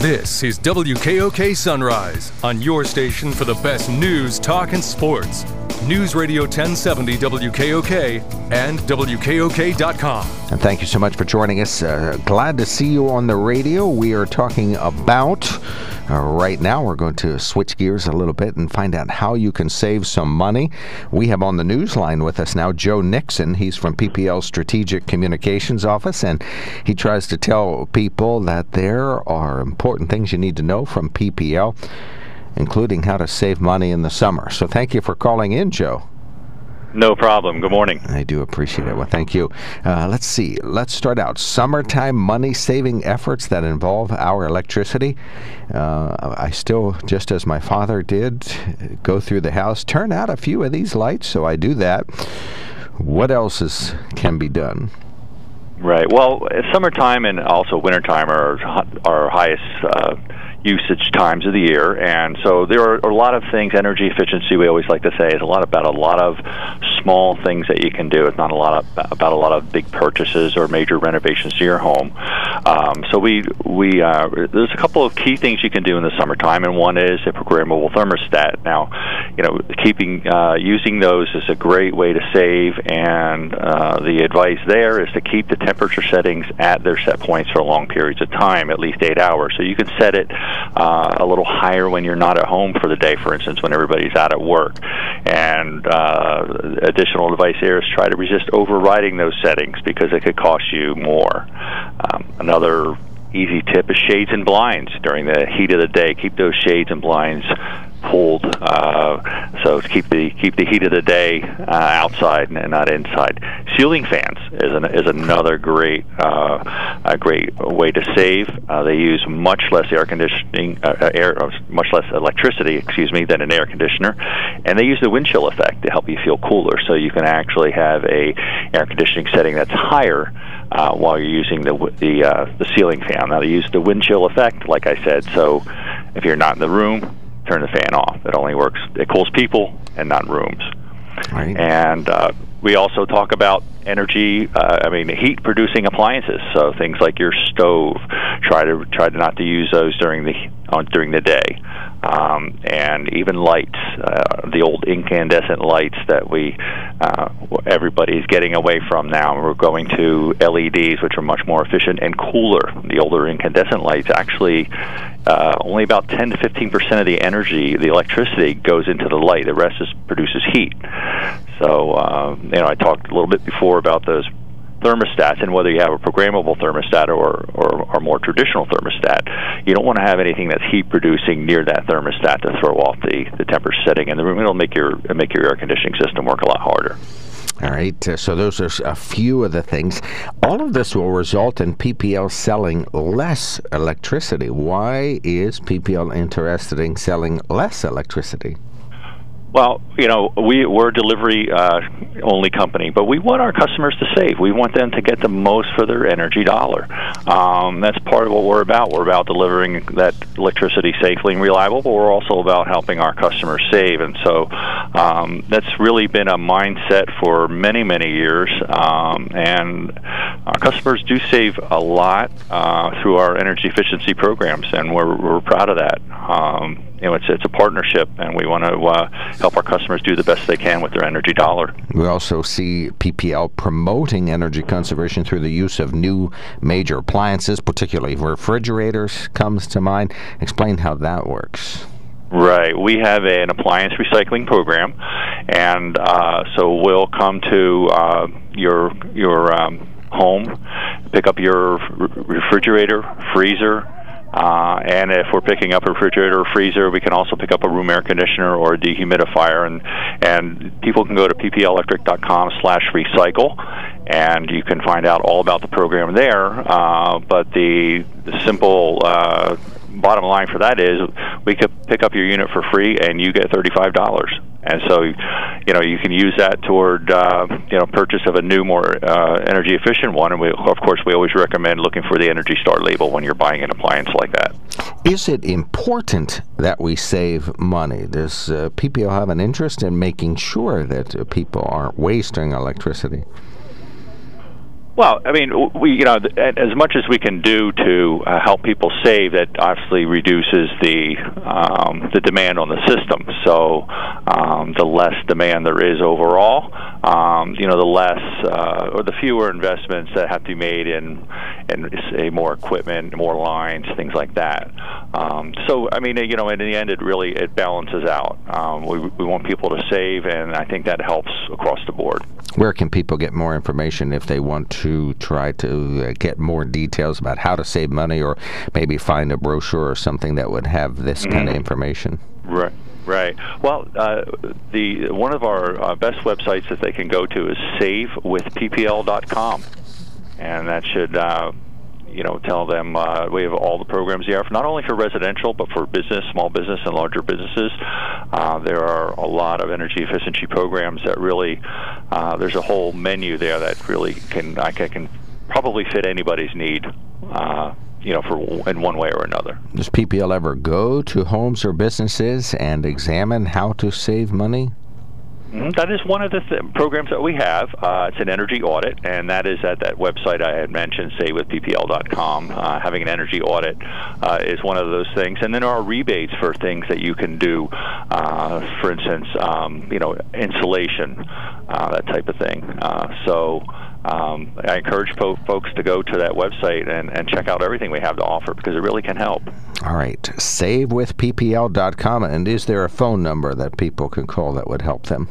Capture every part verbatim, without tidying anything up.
This is W K O K Sunrise, on your station for the best news, talk, and sports. News Radio ten seventy W K O K and W K O K dot com. And thank you so much for joining us. Uh, glad to see you on the radio. We are talking about, uh, right now, we're going to switch gears a little bit and find out how you can save some money. We have on the news line with us now Joe Nixon. He's from P P L's Strategic Communications Office, and he tries to tell people that there are important things you need to know from P P L, including how to save money in the summer. So thank you for calling in, Joe. No problem. Good morning. I do appreciate it. Well, thank you. Uh, let's see. Let's start out. Summertime money-saving efforts that involve our electricity. Uh, I still, just as my father did, go through the house, turn out a few of these lights, so I do that. What else is, can be done? Right. Well, summertime and also wintertime are our highest uh, usage times of the year, and so there are a lot of things. Energy efficiency, we always like to say, is a lot about a lot of small things that you can do. It's not a lot of, about a lot of big purchases or major renovations to your home. Um, so we we uh, there's a couple of key things you can do in the summertime, and one is a programmable thermostat. Now, you know, keeping uh, using those is a great way to save, and uh, the advice there is to keep the temperature settings at their set points for long periods of time, at least eight hours. So you can set it Uh, a little higher when you're not at home for the day, for instance, when everybody's out at work. And uh, additional advice here is try to resist overriding those settings because it could cost you more. Um, another easy tip is shades and blinds during the heat of the day. Keep those shades and blinds pulled, uh, so to keep the keep the heat of the day uh, outside and not inside. Ceiling fans is an, is another great uh, a great way to save. Uh, they use much less air conditioning, uh, air much less electricity, excuse me, than an air conditioner, and they use the wind chill effect to help you feel cooler. So you can actually have a air conditioning setting that's higher uh, while you're using the the uh, the ceiling fan. Now they use the wind chill effect, like I said. So if you're not in the room, turn the fan off. It only works, it cools people and not rooms. Right. And uh, we also talk about energy, uh, I mean, heat-producing appliances. So things like your stove, try to try to not to use those during the on during the day. Um, and even lights, uh, the old incandescent lights that we uh, everybody's getting away from now. We're going to L E Ds, which are much more efficient and cooler. The older incandescent lights actually uh, only about ten to fifteen percent of the energy, the electricity, goes into the light. The rest is produces heat. So uh, you know, I talked a little bit before about those thermostats, and whether you have a programmable thermostat or, or, or more traditional thermostat, you don't want to have anything that's heat producing near that thermostat to throw off the, the temperature setting in the room. It'll make your make your air conditioning system work a lot harder. All right, uh, so those are a few of the things. All of this will result in P P L selling less electricity. Why is P P L interested in selling less electricity? Well, you know, we, we're a delivery-only uh, company, but we want our customers to save. We want them to get the most for their energy dollar. Um, that's part of what we're about. We're about delivering that electricity safely and reliable, but we're also about helping our customers save. And so um, that's really been a mindset for many, many years. Um, and our customers do save a lot uh, through our energy efficiency programs, and we're, we're proud of that. Um, you know, it's it's a partnership, and we want to uh, help our customers do the best they can with their energy dollar. We also see P P L promoting energy conservation through the use of new major appliances, particularly refrigerators comes to mind. Explain how that works. Right. We have an appliance recycling program, and uh, so we'll come to uh, your your um, home, pick up your refrigerator, freezer, Uh, and if we're picking up a refrigerator or freezer, we can also pick up a room air conditioner or a dehumidifier. And and people can go to p p electric dot com slash recycle, and you can find out all about the program there. Uh, but the, the simple uh, bottom line for that is we could pick up your unit for free, and you get thirty-five dollars. And so, you know, you can use that toward, uh, you know, purchase of a new, more uh, energy efficient one. And we, of course, we always recommend looking for the Energy Star label when you're buying an appliance like that. Is it important that we save money? Does uh, P P L have an interest in making sure that uh, people aren't wasting electricity? Well, I mean, we you know, as much as we can do to uh, help people save, that obviously reduces the um, the demand on the system. So um, the less demand there is overall, um, you know, the less uh, or the fewer investments that have to be made in, in say, more equipment, more lines, things like that. Um, so, I mean, you know, in the end, it really it balances out. Um, we we want people to save, and I think that helps across the board. Where can people get more information if they want to try to uh, get more details about how to save money, or maybe find a brochure or something that would have this mm-hmm. kind of information? Right. Right. Well, uh, the one of our uh, best websites that they can go to is save with P P L dot com, and that should uh, you know tell them uh, we have all the programs there, not only for residential but for business, small business, and larger businesses. Uh, there are a lot of energy efficiency programs that really uh, there's a whole menu there that really can I can, can probably fit anybody's need. Uh, you know, for in one way or another. Does P P L ever go to homes or businesses and examine how to save money? Mm-hmm. That is one of the th- programs that we have. Uh, it's an energy audit, and that is at that website I had mentioned, save with P P L dot com. Uh, having an energy audit uh, is one of those things. And then there are rebates for things that you can do, uh, for instance, um, you know, insulation, uh, that type of thing. Uh, so Um, I encourage po- folks to go to that website and, and check out everything we have to offer, because it really can help. All right. save with P P L dot com. And is there a phone number that people can call that would help them?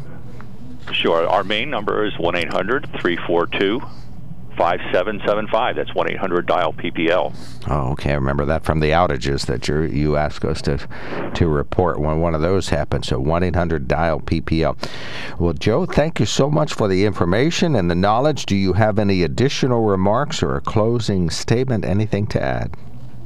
Sure. Our main number is one eight hundred three four two five seven seven five. That's one eight hundred dial P P L. Oh, okay. I remember that from the outages that you you asked us to to report when one of those happened. So one eight hundred dial P P L. Well, Joe, thank you so much for the information and the knowledge. Do you have any additional remarks or a closing statement? Anything to add?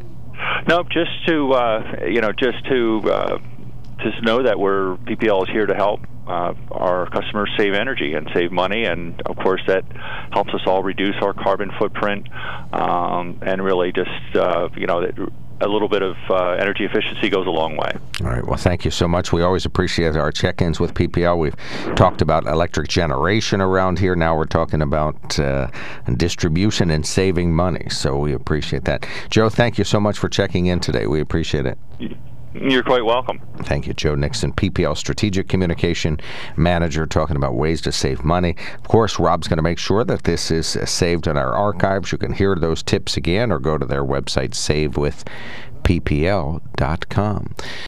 No, just to uh, you know, just to uh, just know that we're P P L is here to help uh, our customers save energy and save money, and of course that helps us all reduce our carbon footprint, um, and really just uh, you know a little bit of uh, energy efficiency goes a long way. All right. Well, thank you so much. We always appreciate our check-ins with P P L. We've talked about electric generation around here. Now we're talking about uh, distribution and saving money. So we appreciate that. Joe, thank you so much for checking in today. We appreciate it. You're quite welcome. Thank you, Joe Nixon, P P L Strategic Communication Manager, talking about ways to save money. Of course, Rob's going to make sure that this is uh, saved in our archives. You can hear those tips again or go to their website, save with P P L dot com.